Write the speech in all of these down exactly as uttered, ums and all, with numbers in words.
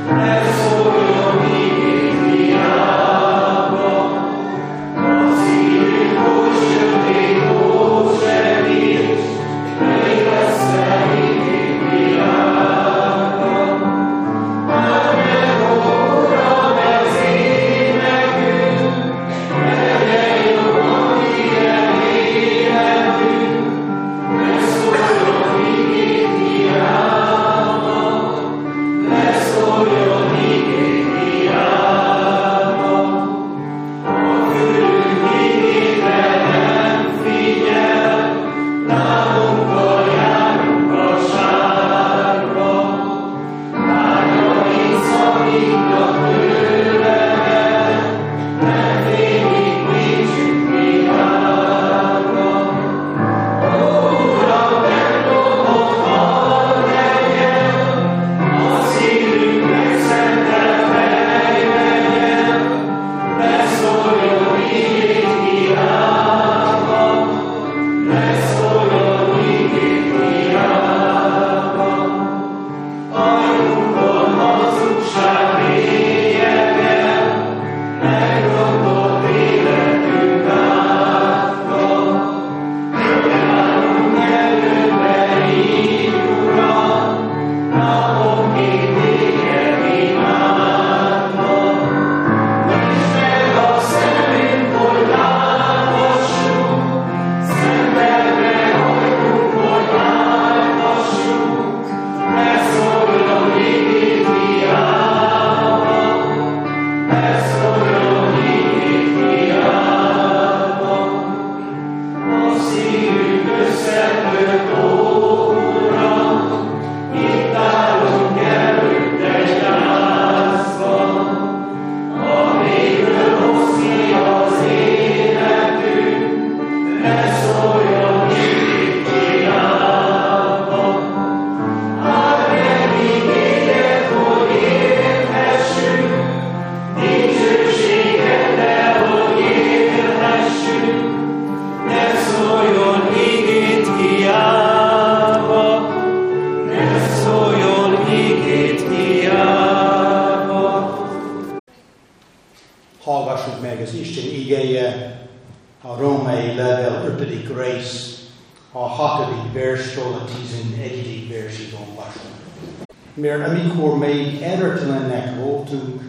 Hallgassuk meg az Isten igéje, a római levél ötödik rész, a hatodik verstől a tizenegyedik versig olvasom. Mert amikor még eretlenek voltunk,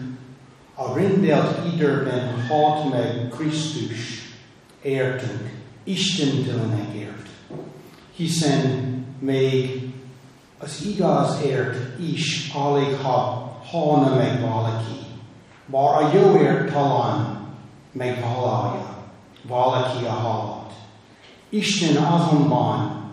a rendelt időben halt meg Krisztus értünk, istentelenekért, hiszen még az igazért is alig ha halna meg valaki, bár a jóért talán meghalálja valaki a halat. Isten azonban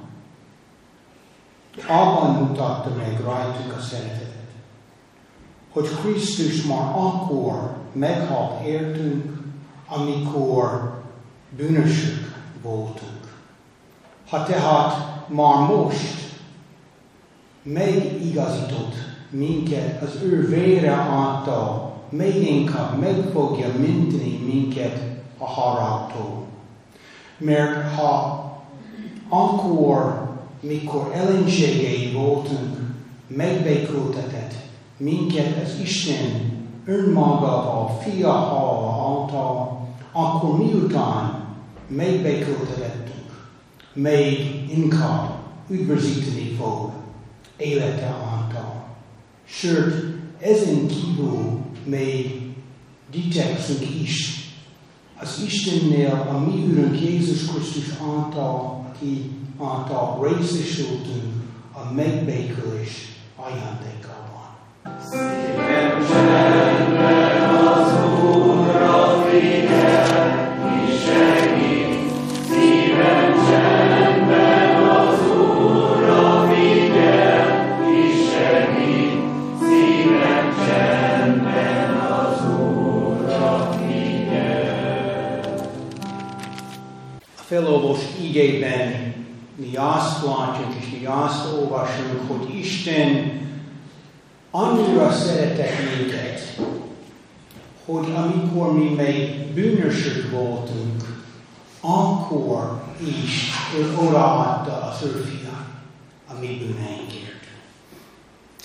abban mutatta meg rajtuk a szeretetet, hogy Krisztus már akkor meghalt értünk, amikor bűnösök voltunk. Ha tehát már most megigazított minket az ő vére által, még inkább meg fogja menteni minket a haláltól. Mert ha akkor, mikor ellenségei voltunk, megbékültetett minket az Isten önmagával, fia halála által, akkor miután megbékültetettünk, még inkább üdvözíteni fog élete által. Sőt, ezen kívül még dicsekszünk is az Istennél, a mi Úrunk Jézus Krisztus által, aki által részesültünk a megbékülés ajándékában. Szívem csendben az Úrra figyel, ki segít. Szívem csendben az Úrra figyel, ki segít. Szívem csendben az Úrra figyel. A felolvast igében mi azt látjuk és mi azt olvasunk, hogy Isten annyira szeretett minket, hogy amikor mi még bűnösök voltunk, akkor is ő odaadta az ő fiát a mi bűneinkért.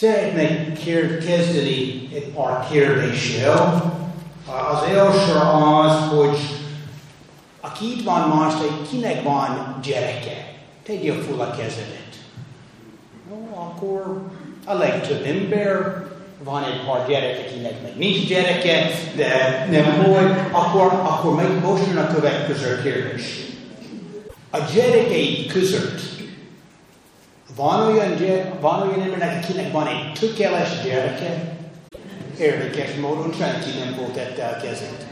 Szeretnék kezdeni egy pár kérdéssel. Az első az, hogy aki itt van most, hogy kinek van gyereke? Tegyél fel a kezedet. No, akkor a legtöbb ember van egy pár gyerek, akinek meg nincs gyereke, de nem volt, akkor, akkor meg most jön a következő kérdés. A gyerekeid között van olyan, gyere, van olyan embernek, akinek van egy tökéletes gyereke? Érdekes módon senki nem volt tette a kezét.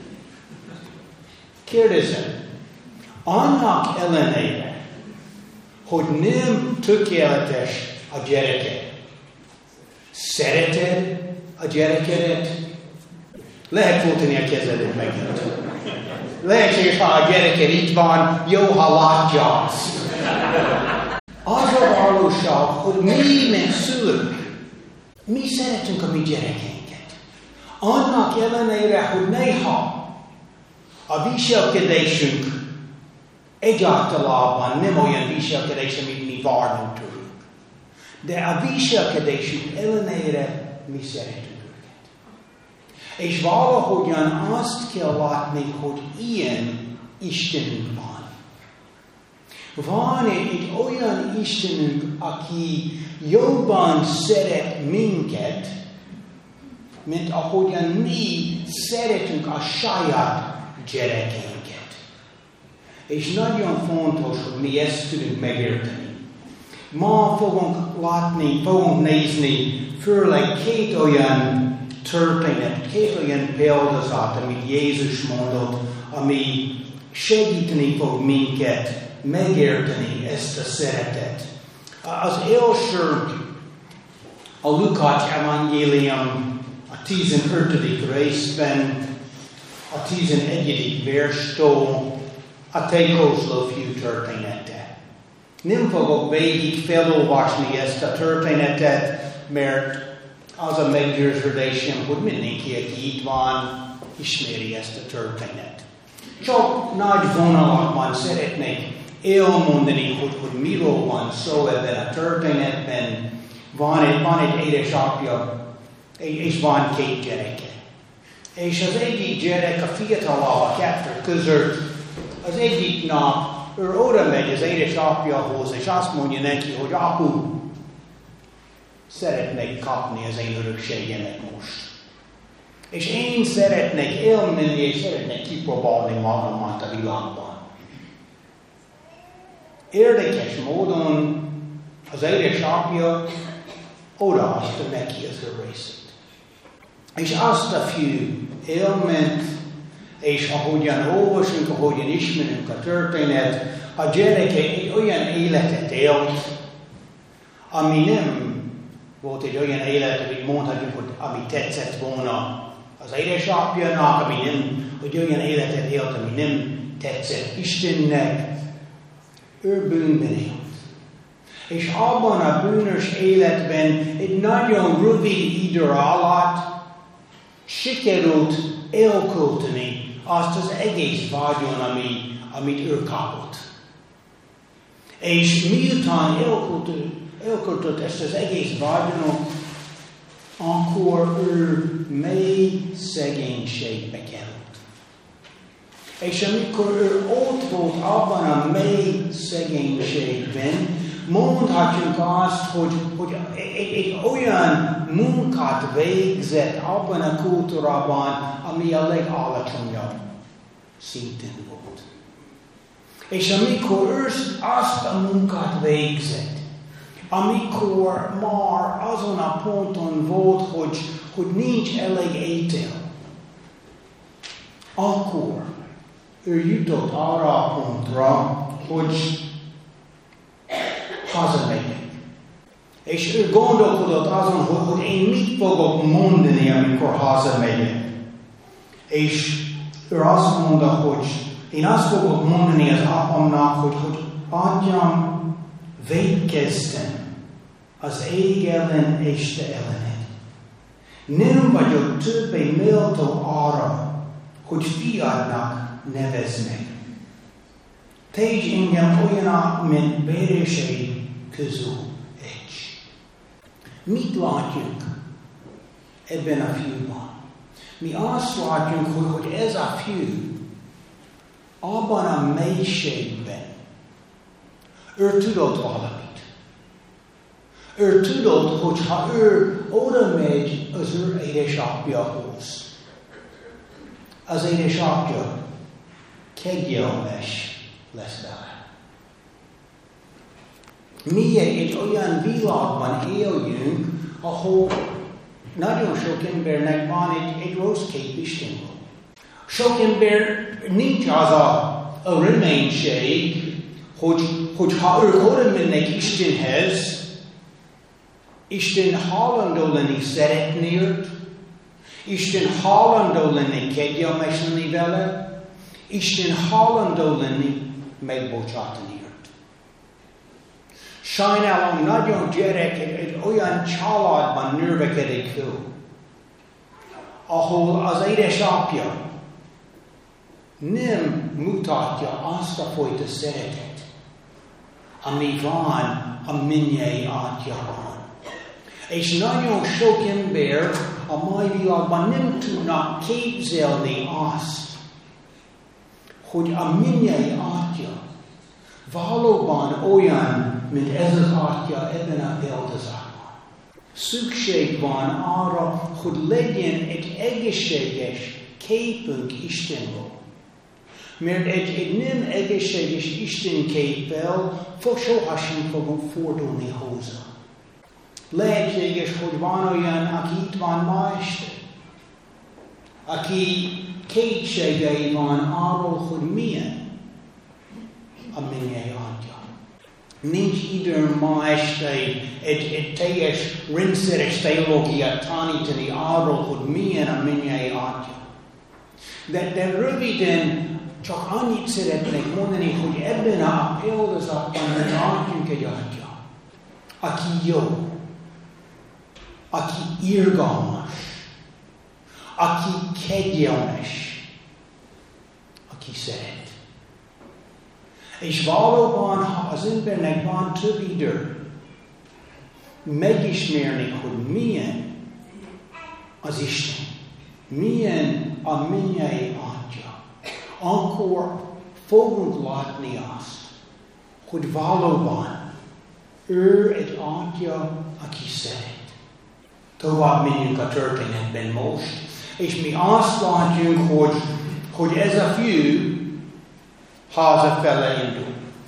Kérdezem, annak ellenére, hogy nem tökéletes a gyereke, szereted a gyerekedet? Lehet fordítani a kezedet megint. Lehetséges, ha a gyereked itt van, jó, ha látja azt. Az a valóság, hogy mi, mint szülők, mi szeretünk a mi gyerekeinket. Annak ellenére, hogy néha a viselkedésünk egyáltalán nem olyan viselkedés, amit mi várnunk tőlük. De a viselkedésünk ellenére mi szeretünk őket. És valahogyan azt kell látni, hogy ilyen Istenünk van. Van egy olyan Istenünk, aki jobban szeret minket, mint ahogyan mi szeretünk a saját gyerekeinket. És nagyon fontos, hogy mi ezt tudunk megérteni. Ma fogunk látni, fogunk nézni, főleg két olyan történet, két olyan példázat, amit Jézus mondott, ami segíteni fog minket megérteni ezt a szeretet. Az első a Lukács evangélium a tizenötödik részben, a tizenegyedik verstől a tékozló fiú története. Nem fogok végig felolvasni ezt a történetet, mert az a meggyőződésem, hogy mindenki, aki itt van, ismeri ezt a történet. Csak nagy vonalakban szeretnék elmondani, hogy, hogy miről van szó ebben a történetben. Van egy, van egy édesapja, és van két gyereke. És az egyik gyerek, a fiatalabb a kettő között, az egyik nap ő oda megy az édesapjahoz, és azt mondja neki, hogy apu, szeretnék kapni az én örökségemet most. És én szeretnék elmenni, és szeretnék kipróbálni magamat a világban. Érdekes módon az édesapja odaadta neki az ő részét. És azt a fiú elment, és ahogyan olvasunk, ahogyan ismerünk a történet, a gyereke egy olyan életet élt, ami nem volt egy olyan élet, amit mondhatjuk, hogy ami tetszett volna az édesapjának, ami nem, hogy olyan életet élt, ami nem tetszett Istennek. Ő bűnben élt. És abban a bűnös életben egy nagyon rövid idő alatt sikerült elkölteni azt az egész vagyon, ami, amit ő kapott. És miután elköltött, elköltött ezt az egész vagyonot, akkor ő mély szegénységbe került. És amikor ő ott volt abban a mély szegénységben, mondhatjuk azt, hogy, hogy egy, egy olyan munkát végzett abban a kultúrában, ami a legalacsonyabb szinten volt. És amikor ő azt a munkát végzett, amikor már azon a ponton volt, hogy, hogy nincs elég étel, akkor ő jutott arra a pontra, hogy hazamegyek. És ő gondolkodott azon, hogy, hogy én mit fogok mondani, amikor hazamegyek. És ő azt mondta, hogy én azt fogok mondani az apámnak, hogy, hogy atyám, vétkeztem az ég ellen és te ellened. Nem vagyok többé méltó arra, hogy fiadnak nevezd meg. Tégy engem olyanak, mint béreseid közül egy. Mit látjuk ebben a fiúban? Mi azt látjuk, hogy, hogy ez a fiú abban a mélységben ő tudott valamit. Ő tudott, hogy ha ő oda megy az ő édesapjához, az édesapja kegyelmes lesz vele. Mi egy olyan világban éljünk, ahol nagyon sok embernek van egy, egy rossz kép Istenről. Sok ember nincs az a, a reménység, hogy, hogy ha ők oda mennek Istenhez, Isten hajlandó lenni szeretni őt, Isten hajlandó lenni kegyelmes lenni vele, Isten hajlandó lenni megbocsátani őt. Sajnálom, nagyon gyerek egy, egy olyan családban növekedik föl, ahol az édesapja nem mutatja azt a fajta szeretet, ami van a mennyei atyában. És nagyon sok ember a mai világban nem tudnak képzelni azt, hogy a mennyei atya valóban olyan, mint ez az atya ebben a példázatban. Szükség van arra, hogy legyen egy egészséges képünk Istenről. Mert egy, egy nem egészséges Isten képpel sohasem fogunk fordulni hozzá. Lehetséges, hogy van olyan, aki itt van ma este, aki kétségei van arról, hogy milyen a mennyei atya. Nincs időm ma este egy, egy, egy teljes rendszeres teológiát tanítani arról, hogy milyen a mennyei atya. De, de röviden csak annyit szeretnék mondani, hogy ebben a példázatban látunk egy atya, aki jó, aki irgalmas, aki kegyelmes, aki szeret. És valóban, ha az embernek van több idő, megismerni, hogy milyen az Isten, milyen a mennyei atya, akkor fogunk látni azt, hogy valóban ő egy atya, aki szeret. Tovább megyünk a történetben most, és mi azt látjuk, hogy, hogy ez a fiú hazafele indul.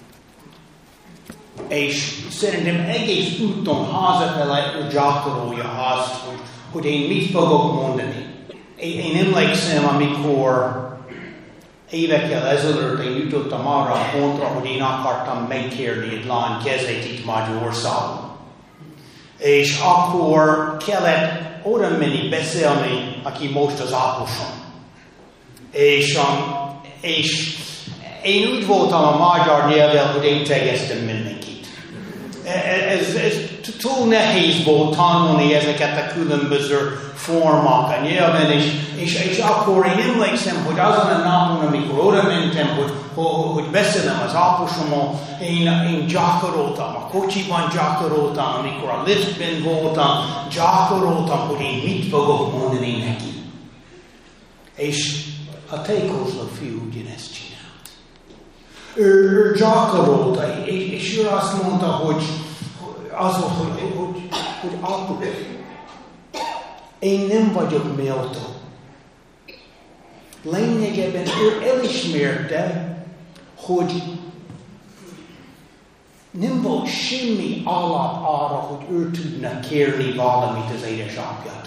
És szerintem egész úton hazafele ő gyakorolja azt, hogy, hogy én mit fogok mondani. Én, én emlékszem, amikor évekkel ezelőtt én jutottam arra a pontra, hogy én akartam megkérni egy lány kezét itt Magyarországon. És akkor kellett oda menni beszélni, aki most az apusom. És, um, és én úgy voltam a magyar nyelvvel, hogy én tegeztem mindenkit. Ez, ez túl nehéz volt tanulni ezeket a különböző formák a nyelven, és, és, és akkor én emlékszem, hogy azon a napon, amikor oda mentem, hogy, hogy, hogy beszélem az apusommal, én, én gyakoroltam, a kocsiban gyakoroltam, amikor a liftben voltam, gyakoroltam, hogy én mit fogok mondani neki. És a tékozló fiú ugyanezt csinált. Ő, ő gyakorolta, és, és ő azt mondta, hogy az volt, hogy, hogy, hogy, hogy apu, én nem vagyok méltó. Lényegében ő elismerte, hogy nem volt semmi alap arra, hogy ő tudna kérni valamit az édesapjától.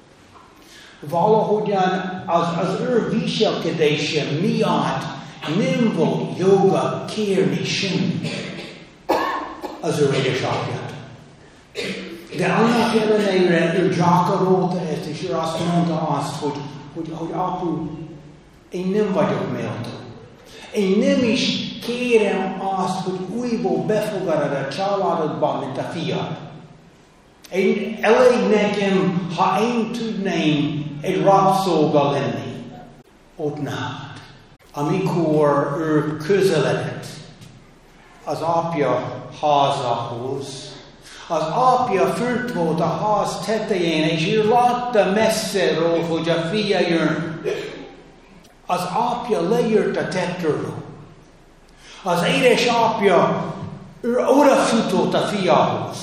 Valahogyan az, az ő viselkedése miatt nem volt joga kérni semmit az ő édesapjától. De annak ellenére ő gyakorolta ezt, és ő azt mondta azt, hogy, hogy, hogy apu, én nem vagyok méltó. Én nem is kérem azt, hogy újból befogadod a családodban, mint a fiad. Én, elég nekem, ha én tudném egy rabszolga lenni ott nálad. Amikor ő közeledett az apja házához, Az apja fönt volt a ház tetején, és ő látta messzeről, hogy a fia jön. Az apja lejött a tetőről. Az édesapja, ő odafutott a fiához.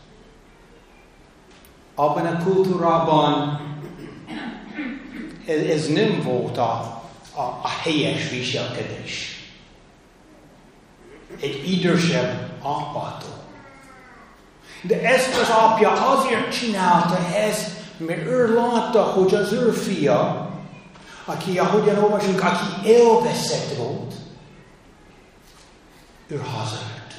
Abban a kultúrában ez, ez nem volt a, a, a helyes viselkedés. Egy idősebb apától. De ezt az apja azért csinálta ezt, mert ő látta, hogy az ő fia, aki, ahogyan olvasunk, aki elveszett volt, ő hazajött.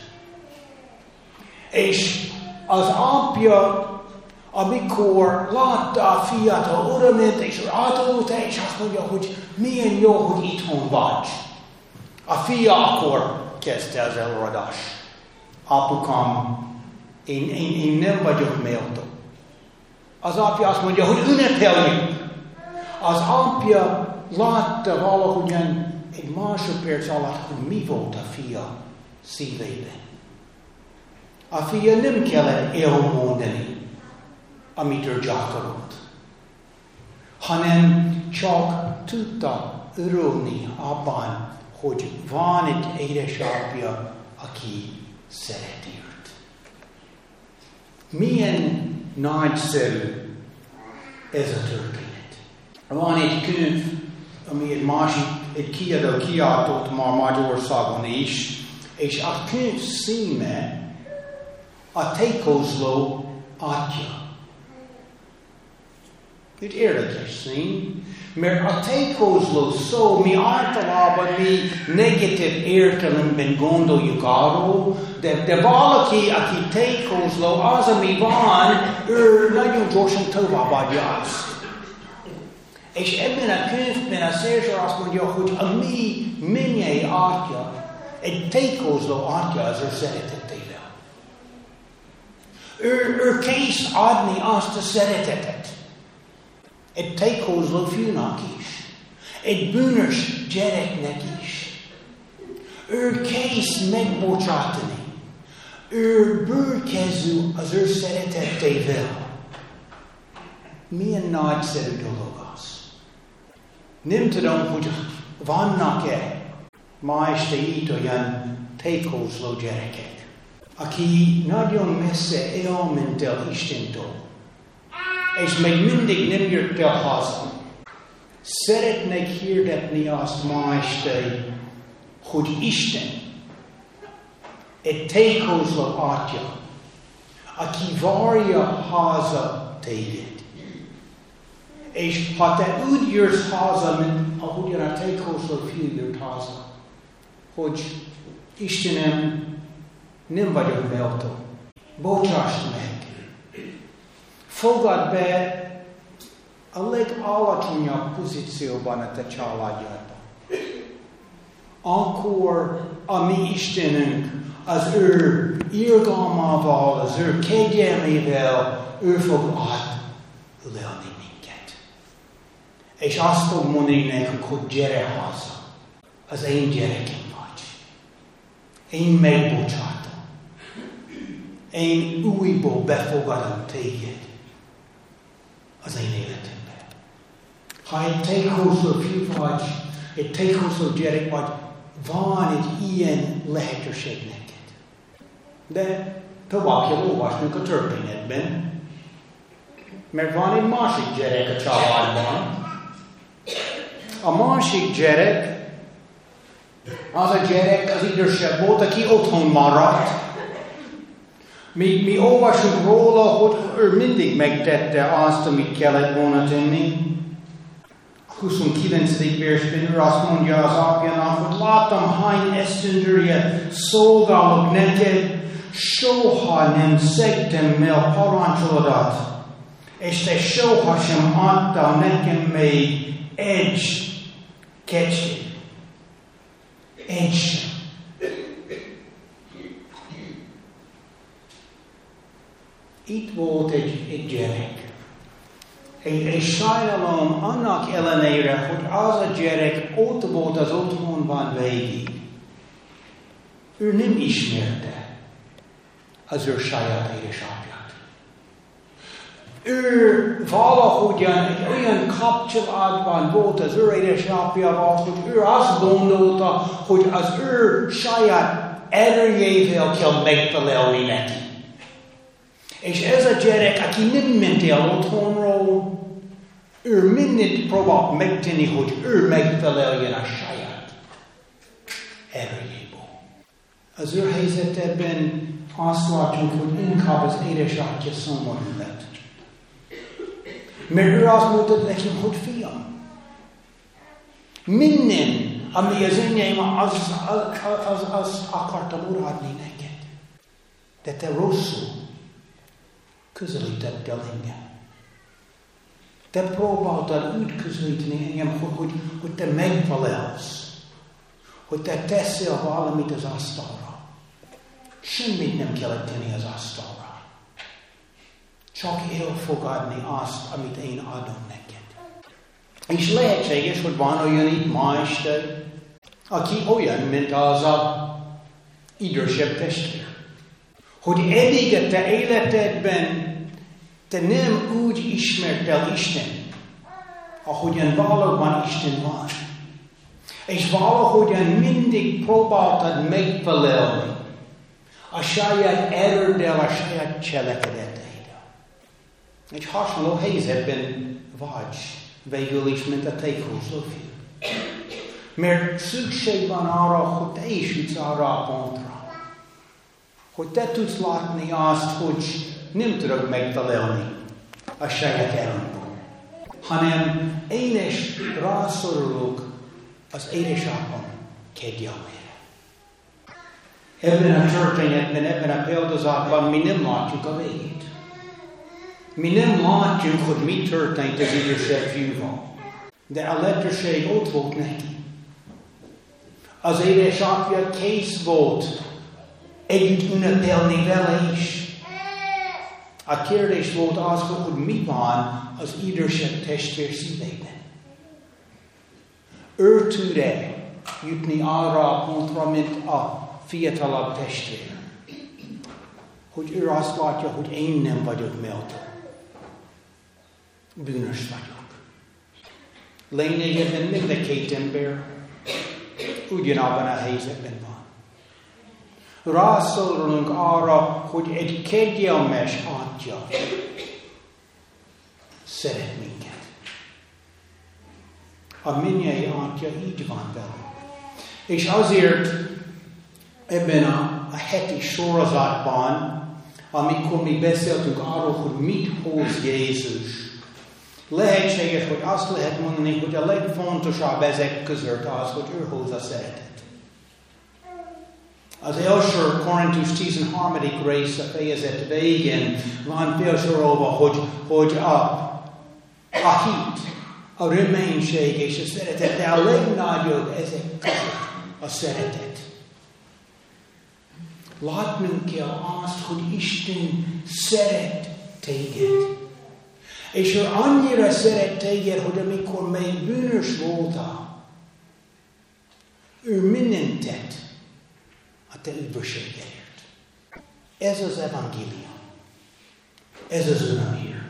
És az apja, amikor látta a fiát, oda ment, és átolta, és azt mondja, hogy milyen jó, hogy itthon vagy. A fia akkor kezdte az előadás. Apukám, én, én, én nem vagyok méltó. Az apja azt mondja, hogy ünnepeljük. Az apja látta valahogyan egy másodperc alatt, hogy mi volt a fia szívében. A fia nem kellett elmondani, amit ő gyakorolt, hanem csak tudta örülni abban, hogy van egy édesapja, aki szeret őt. Milyen nagyszerű ez a történet. Van egy könyv, ami egy másik, egy kiadó kiadott már Magyarországon is, és a könyv címe a tékozló atya. Egy érdekes szín, mert a tékozló szó mi általában mi negatív értelemben gondoljuk arról, de, de valaki, aki tékozló, az, ami van, ő nagyon gyorsan továbbadja azt. És ebben a könyvben a szerző azt mondja, hogy a mi mennyei atya, egy tékozló atya az ő szeretetével. Ő, ő kész adni azt a szeretetet. Egy tékozló fiúnak is. Egy bűnös gyereknek is. Ő kész megbocsátani. Ő bőkezű az ő szeretetével. Milyen nagyszerű dolog az. Nem tudom, hogy vannak-e ma este itt olyan tékozló gyerekek, aki nagyon messze elment el Istentől, és még mindig nem jött el haza. Szeretnék hirdetni azt ma este, hogy Isten egy tékozló atya, aki várja haza téged. És ha te úgy jössz haza, mint ahogyan a tékozló fiú jött haza, hogy Istenem, nem vagyok méltó, bocsáss meg. Fogad be a legalacsonyabb pozícióban a te családjában. Akkor a mi Istenünk az ő irgalmával, az ő kegyelmével, ő fog átlelni minket. És azt fog mondani nekünk, hogy gyere haza. Az én gyerekem vagy. Én megbocsátom. Én újból befogadom téged az én életemben. Ha egy tékozló fiú vagy, egy tékozló gyerek vagy, van egy ilyen lehetőség neked. De tovább kell olvasnunk a történetben, mert van egy másik gyerek a családban. A másik gyerek, az a gyerek, az idősebb volt, aki otthon maradt. Mi, mi olvasunk róla, hogy ő mindig megtette azt, amit kellett volna tenni. huszonkilencedik versben ő azt mondja az apjának, hogy láttam, hány esztendője szolgálok neked, soha nem szegtem el parancsoladat, és te soha sem adtál nekem még egy kecskét. Egy sem. Itt volt egy, egy gyerek. Egy, egy sajnálom annak ellenére, hogy az a gyerek ott volt az otthonban végig. Ő nem ismerte az ő saját édesapját. Ő valahogyan egy olyan kapcsolatban volt az ő édesapjával, hogy ő azt gondolta, hogy az ő saját erejével kell megfelelni neki. És ez a gyerek, aki nem ment el otthonról, ő mindent próbált megtenni, hogy ő megfeleljen a saját erejéből. Az ő helyzetében azt látjuk, hogy inkább az édesapja szomorú lett. Mert ő azt mondta nekem, hogy fiam, minden, ami az enyém, az, az, az, az akartam odaadni neked. De te rosszul közelítettél engem. Te próbáltad úgy közelíteni engem, hogy, hogy, hogy te megfelelsz. Hogy te teszel valamit az asztalra. Semmit nem kellett tenni az asztalra. Csak elfogadni azt, amit én adom neked. És lehetséges, hogy van olyan itt ma este, aki olyan, mint az a idősebb testvér. Hogy eddig a te életedben te nem úgy ismertél Isten, ahogyan valóban Isten van. És valahogyan mindig próbáltad megfelelni a saját erőddel, a saját cselekedeteiddel. Egy hasonló helyzetben vagy végül is, mint a te filozófia. Mert szükség van arra, hogy te is jutsz arra a pontra, hogy te tudsz látni azt, hogy nem tudok megfelelni a saját erőmből, hanem én is rászorulok az édesapám kegyelmére. Ebben a történetben, ebben a példázatban mi nem látjuk a végét. Mi nem látjuk, hogy mi történt az idősebb fiúval. De a lehetőség ott volt neki. Az édesapja kész volt együtt ünnepelni vele is. A kérdés volt az, hogy mi van az idősebb testvér szívében. Ő tud-e jutni arra a pontra, mint a fiatalabb testvér, hogy ő azt látja, hogy én nem vagyok méltó. Bűnös vagyok. Lényegében mind a két ember ugyanabban a helyzetben van. Rászorulunk arra, hogy egy kegyelmes Atya szeret minket. A mennyei Atya így van velünk. És azért ebben a, a heti sorozatban, amikor mi beszéltünk arról, hogy mit hoz Jézus, lehetséges, hogy azt lehet mondani, hogy a legfontosabb ezek között az, hogy ő hozza szeretet. Az első Korintus tizenharmadik rész a fejezet végén van felsorolva, hogy, hogy a, a hit, a reménység és a szeretet, de a legnagyobb ezek között a szeretet. Látnunk kell azt, hogy Isten szeret téged. És ő annyira szeret téged, hogy amikor még bűnös voltál, ő mindent tett a te üdvösségedért. Ez az evangélium. Ez az örömhír.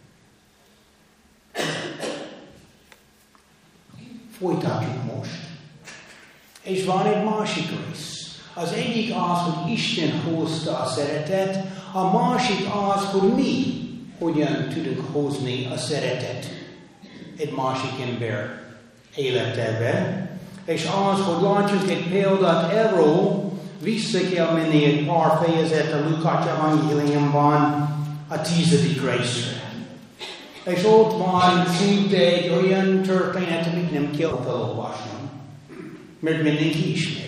Folytatjuk most. És van egy másik rész. Az egyik az, hogy Isten hozta a szeretet, a másik az, hogy mi hogyan tudunk hozni a szeretet egy másik ember életebe. És az, hogy látjuk egy példát erről, vissza kell menni egy pár fejezet a Lukács evangéliumban a tizedik részre. És ott van szinte egy olyan történet, amit nem kell felolvasnom, mert mindenki ismeri.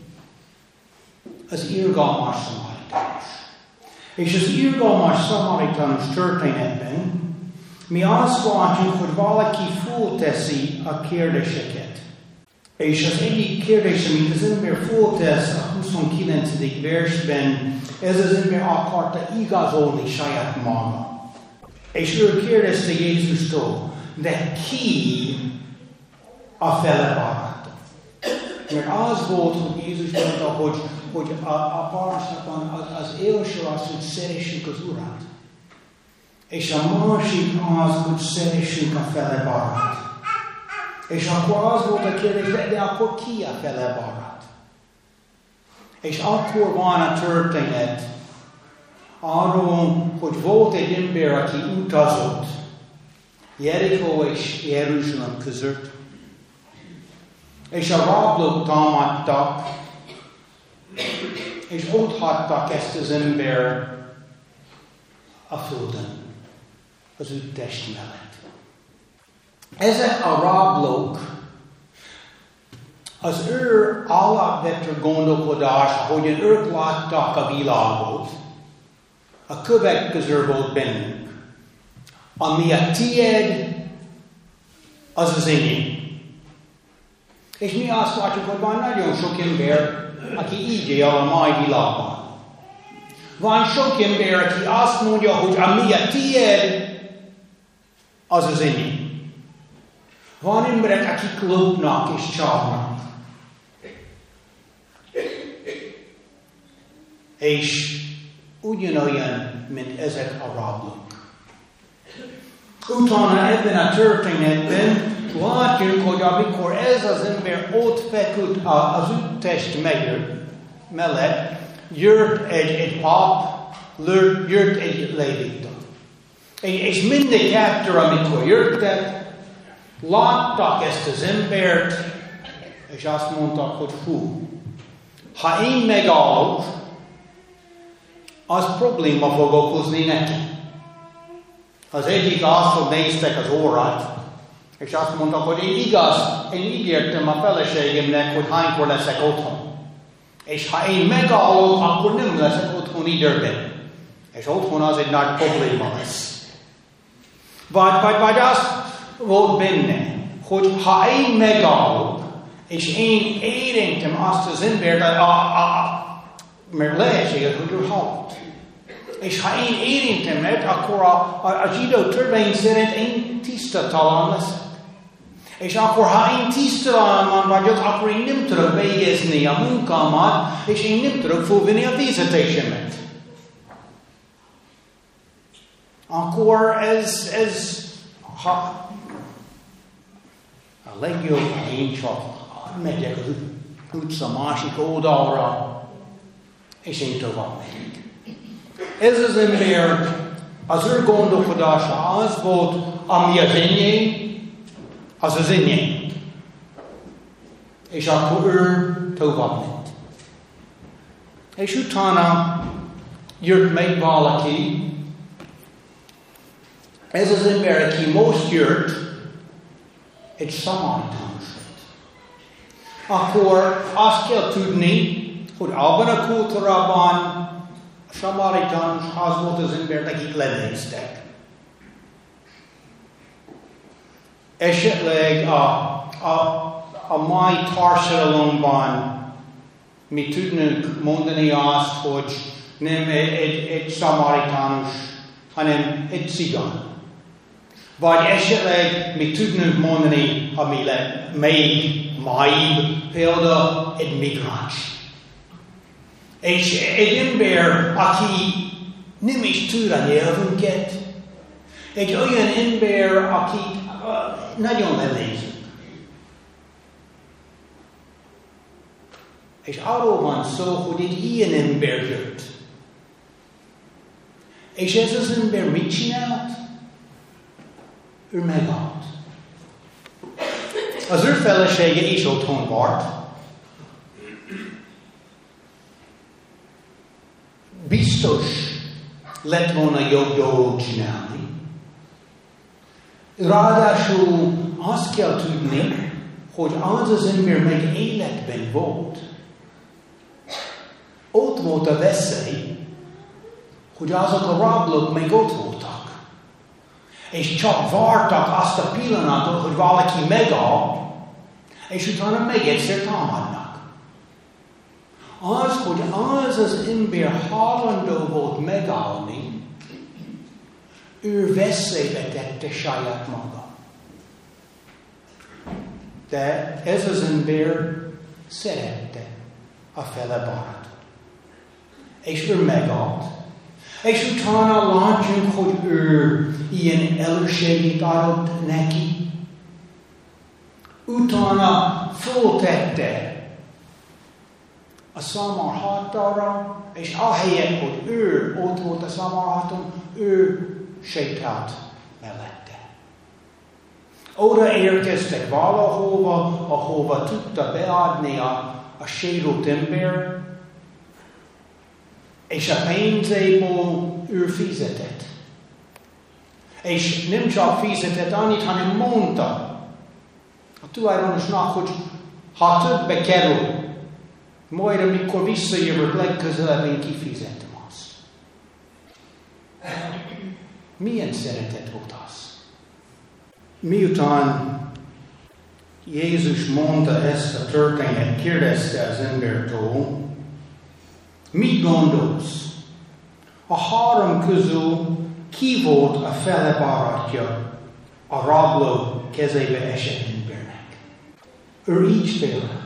Az irgalmas szamaritánus. És az irgalmas szamaritánus történetben mi azt látjuk, hogy valaki fölteszi a kérdéseket. És az egyik kérdés, amit az ember föltesz a huszonkilencedik versben, ez az ember akarta igazolni saját maga. És ő kérdezte Jézustól, de ki a fele barátom? Mert az volt, hogy Jézus mondta, hogy, hogy a, a parancsnokban az, az első az, hogy szeressük az Urat. És a másik az, hogy szeressük a fele barát. És akkor az volt a kérdés, de, de akkor ki a fele barát? És akkor van a történet arról, hogy volt egy ember, aki utazott Jerikó és Jeruzsálem között, és a rablók támadtak, és ott hagytak ezt az ember a földön, az ő test mellett. Ezek a rablók az ő alapvető gondolkodás, ahogyan ők láttak a világot, a következő volt bennünk. Ami a tiéd, az az enyém. És mi azt látjuk, hogy van nagyon sok ember, aki így él a mai világban. Van sok ember, aki azt mondja, hogy ami a tiéd, az az enyém. Van emberek, akik lopnak és csalnak. És ugyanolyan, mint ezek a rablók. Utána ebben a történetben látjuk, hogy amikor ez az ember ott feküdt az úttest mellett, jött egy, egy pap, jött egy lévita. És mindig kettő, amikor jöttek, láttak ezt az embert, és azt mondtak, hogy hú, ha én megállok, az probléma fog okozni neki. Az egyik az, hogy néztek az órát, és azt mondtak, hogy én igaz, én ígértem a feleségemnek, hogy hánykor leszek otthon. És ha én megállok, akkor nem leszek otthon időben. És otthon az egy nagy probléma lesz. Vagy, vagy, vagy azt volt benne, hogy ha én megállok, és én érintem azt az embert, a, a, a, mert lehetséges, hogy ő halt. És ha én érintem őt, akkor a, a, a zsidó törvény szerint én tisztatalan leszek. És akkor, ha én tisztalan vagyok, akkor én nem tudok végezni a munkámat, és én nem tudok fölvenni a fizetésemet. Akkor ez, ez ha a legjobb, ha én csak megyek az utca másik oldalra, és én tovább megyek. Ez az ember, az ő gondolkodása az volt, ami az enyém, az az enyém. És akkor ő tovább ment. És utána jött még valaki, ez az ember, aki most jött, egy szamaritánus. Akkor azt kell tudni, hogy abban a kultúrában a szamaritánus az volt az ember, akik lenéztek. Esetleg a, a, a mai társadalomban mi tudnunk mondani azt, hogy nem egy, egy, egy szamaritánus, hanem egy cigány. Vagy esetleg mi tudnunk mondani, ami le, még maibb, például egy migráns. És egy ember, aki nem is tud a nyelvünket, egy olyan ember, aki uh, nagyon lenéző. És arról van szó, hogy egy ilyen ember jött. És ez az ember mit csinált? Ő megállt. Az ő felesége is otthon volt. Biztos lett volna jobb dolgot csinálni. Ráadásul azt kell tudni, hogy az az ember meg életben volt. Ott volt a veszély, hogy azok a rablók még ott voltak. És csak vártak azt a pillanatot, hogy valaki megáll, és utána még egyszer támadnak. Az, hogy az az ember hajlandó volt megállni, ő veszélybe tette saját maga. De ez az ember szerette a fele baratot. És ő megad. És utána látjuk, hogy ő ilyen előségét adott neki. Utána föltette a szamarhatára, és ahelyett, hogy ő ott volt a szamarhaton, ő sétált mellette. Oda érkeztek valahova, ahova tudta beadni a, a sérült ember, és a pénzéből ő fizetett. És nem csak fizetett annyit, hanem mondta a tulajdonosnak, hogy ha többbe kerül, majd amikor visszajövök legközelebb, én kifizetem azt. Milyen szeretet volt az? Miután Jézus mondta ezt a történet, kérdezte az embertől, mit gondolsz? A három közül ki volt a fele barátja a rabló kezébe esett embernek? Ő így felelt.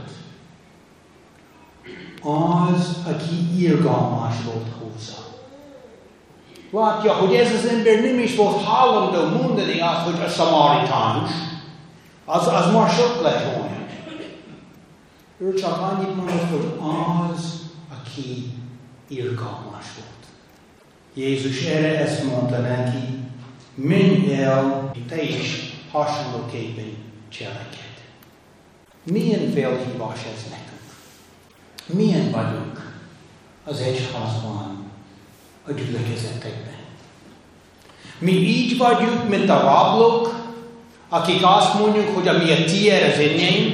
Az, aki irgalmas volt hozzá. Látja, hogy ez az ember nem is volt hajlandó mondani azt, hogy a szamaritánus, az, az már sok lett volna. Ő csak annyit mondott, hogy az, aki irgalmas volt. Jézus erre ezt mondta neki, menj el, te is hasonlóképpen cselekedj. Milyen felhívás ez nekünk? Milyen vagyunk az egyházban, a gyülekezetekben? Mi így vagyunk, mint a rablók, akik azt mondjuk, hogy ami a tiéd, az enyém.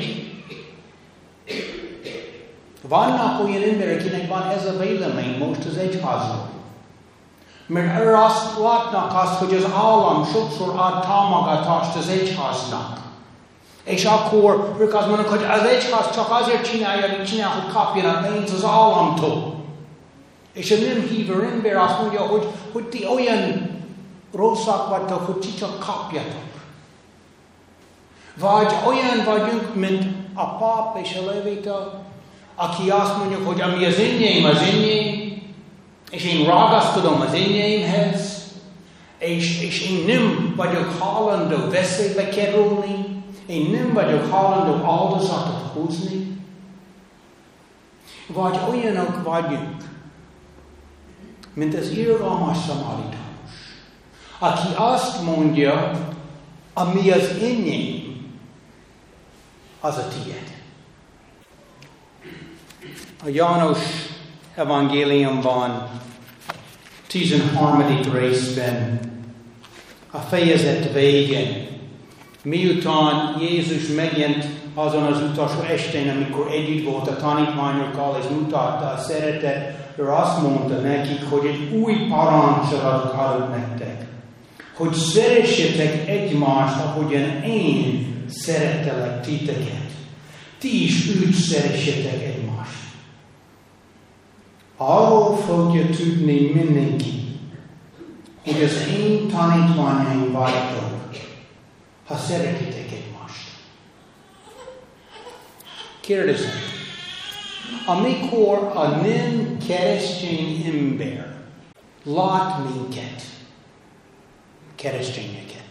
Vannak olyan emberek, akinek van ez a vélemény most az egyházról. Mert ő azt látnak azt, hogy az állam sokszor ad támogatást az egyháznak. És akkor ők azt mondnak, hogy az egyház csak azért csinálja, hogy csinál, hogy kapjanak pénzt az államtól. És a nem hívő ember azt mondja, hogy, hogy ti olyan rosszak vagytok, hogy ti csak kapjatok. Vagy olyan vagyunk, mint a pap és a levita, aki azt mondja, hogy ami az enyém, az enyém, és én ragaszkodom az enyémhez, és, és én nem vagyok hajlandó veszélybe kerülni, én nem vagyok hajlandó áldozatot hozni. Vagy olyanok vagyunk, mint az irgalmas szamaritánus, aki azt mondja, ami az enyém, az a tiéd. A János evangéliumban, tizenharmadik részben, a fejezet végén, miután Jézus megjelent azon az utolsó estén, amikor együtt volt a tanítványokkal, és mutatta a szeretet, ő azt mondta nekik, hogy egy új parancsolatot adok nektek, hogy szeressetek egymást, ahogyan én szerettelek titeket. Ti is úgy szeressetek egymást. Arról fogja tudni mindenki, hogy az én tanítványaim vagytok, ha szeretitek egymást. Kérdezem, amikor a nem keresztény ember lát minket, keresztényeket,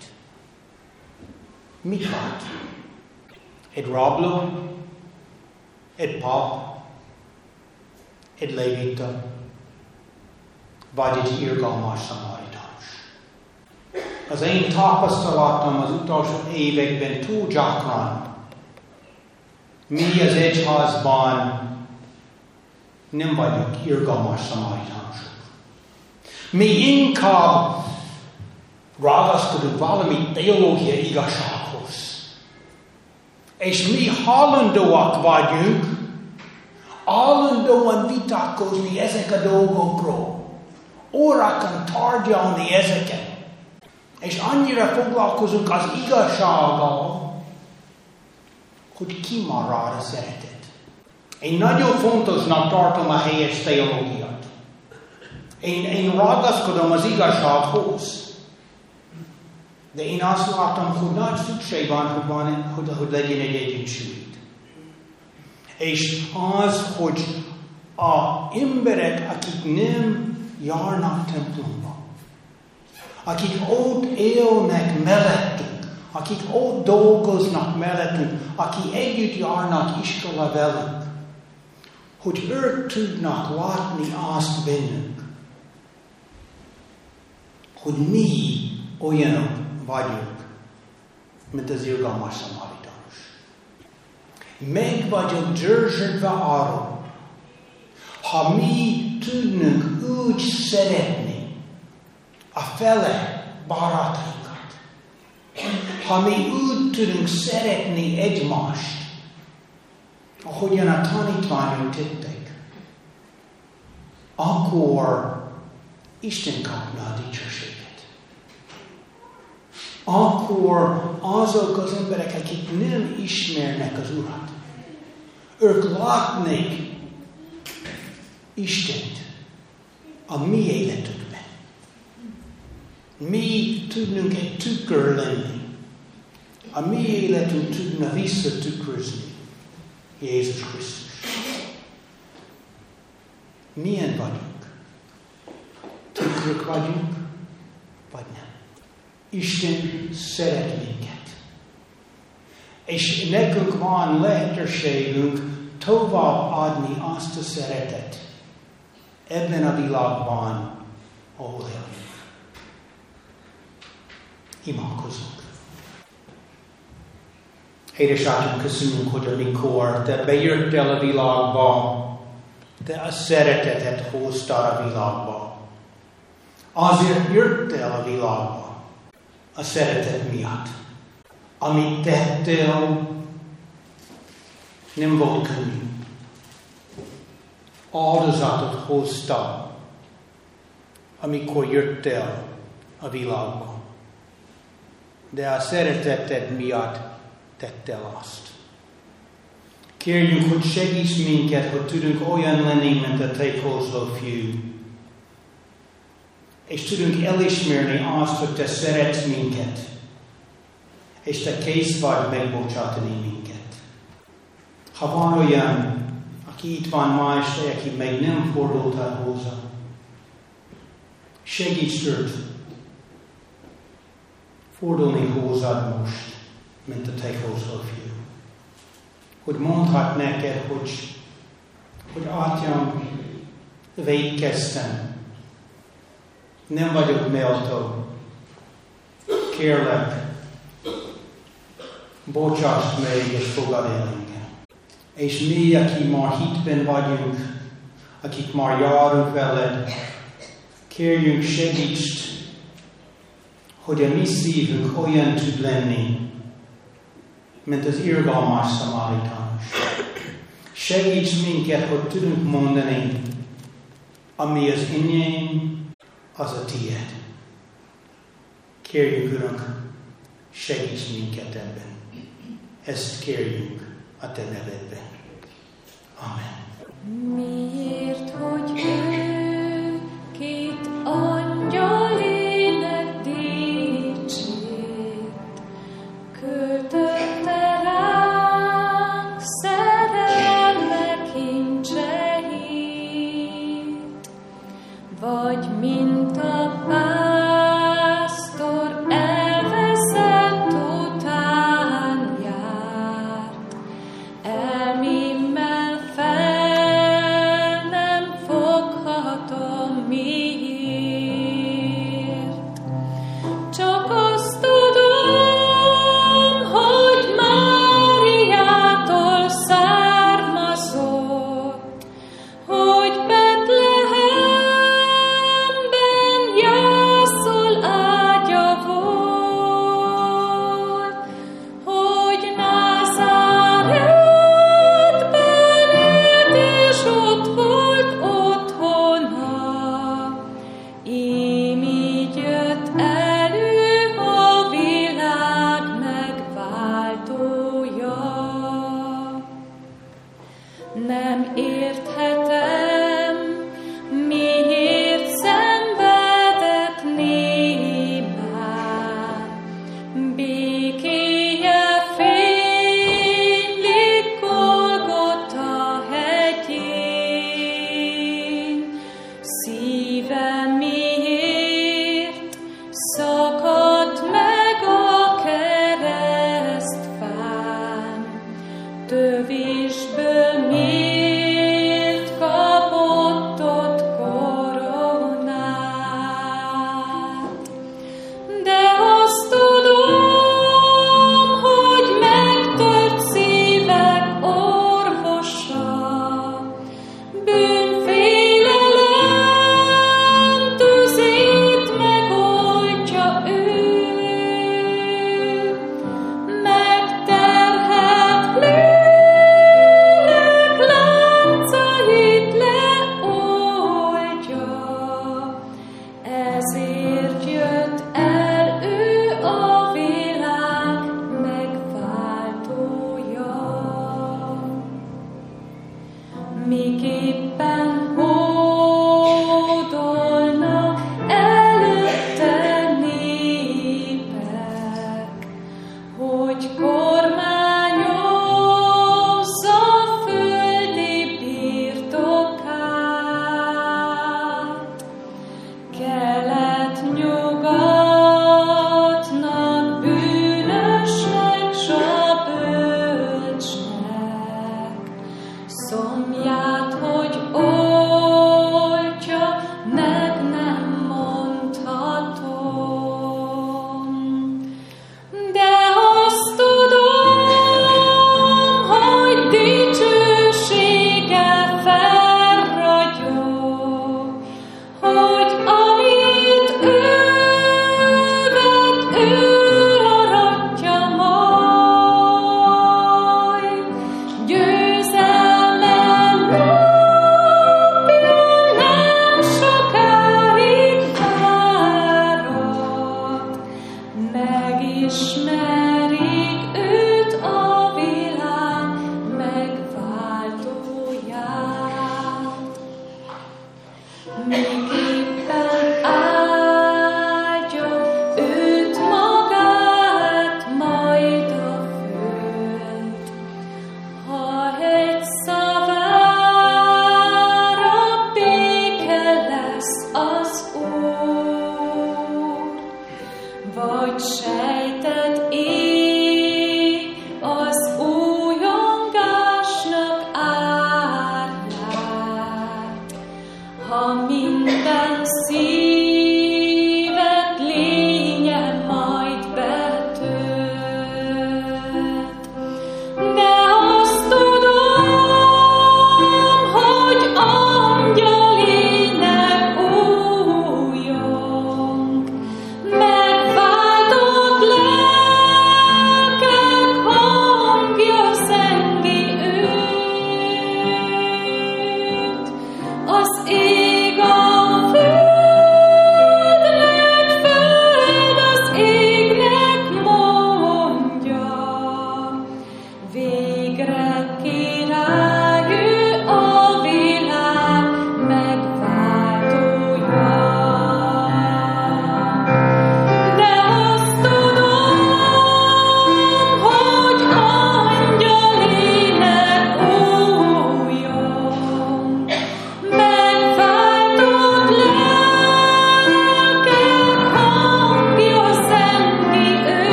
mit lát? Egy rabló, egy pap, egy levita, vagy egy irgalmas szamaritánus. Az én tapasztalatom az utolsó években túl gyakran, mi az egyházban nem vagyunk irgalmas szamaritánusok. Mi inkább ragaszkodunk valami teológiai igazsághoz. És mi hajlandóak vagyunk állandóan vitatkozni ezek a dolgokról. Órákon tárgyalni ezeket. És annyira foglalkozunk az igazsággal, hogy kimarad a szeretet. Én nagyon fontosnak tartom a helyes teológiát. Én, én ragaszkodom az igazsághoz. De én azt látom, hogy nagy szükség van, hogy, van, hogy, hogy legyen egy egyensúly. És az, hogy az emberek, akik nem járnak templomba, akik ott élnek mellettünk, akik ott dolgoznak mellettünk, akik együtt járnak iskola velünk, hogy ők tudnak látni azt bennünk, hogy mi olyanok vagyunk, mint az irgalmas szamaritánus. Meg vagyok győződve arról, ha mi tudnunk úgy szeretni a fele barátainkat, ha mi úgy tudunk szeretni egymást, ahogyan a tanítványok tettek, akkor Isten kapna a dicsőséget. Akkor azok az emberek, akik nem ismernek az Urat, ők látnék Istent a mi életükben. Mi tudnunk egy tükör lenni. A mi életünk tudna visszatükrözni Jézus Krisztus. Milyen vagyunk? Tükrök vagyunk, vagy nem? Isten szeret minket. És nekünk van lehetőségünk tovább adni azt a szeretet ebben a világban, ahol élünk. Imádkozzunk. Édesatyám, köszönjük, hogy amikor te bejöttél a világba, te a szeretetet hoztál a világba. Azért jöttél a világba a szeretet miatt. Amit tettél, nem volt könnyű. Áldozatot hoztál, amikor jöttél a világba. De a szereteted miatt tettél azt. Kérjünk, hogy segíts minket, hogy tudunk olyan lenni, mint a te kozló fiú. És tudunk elismerni azt, hogy te szeretsz minket. És te kész vagy megbocsátani minket. Ha van olyan, aki itt van ma este, aki még nem fordult el hozzá, segíts őt fordulni hozzád most, mint a te kozló fiú. Hogy mondhat neked, hogy, hogy Atyám, vétkeztem, nem vagyok méltó, kérlek, bocsáss meg és fogad el engem. És mi, akik már hitben vagyunk, akik már járunk veled, kérjünk, segítsd, hogy a mi szívünk olyan tud lenni, mint az irgalmas szamaritánus. Segíts minket, hogy tudunk mondani, ami az enyém, az a tiéd. Kérjük, Urunk, segíts minket ebben. Ezt kérjük a te nevedben. Amen.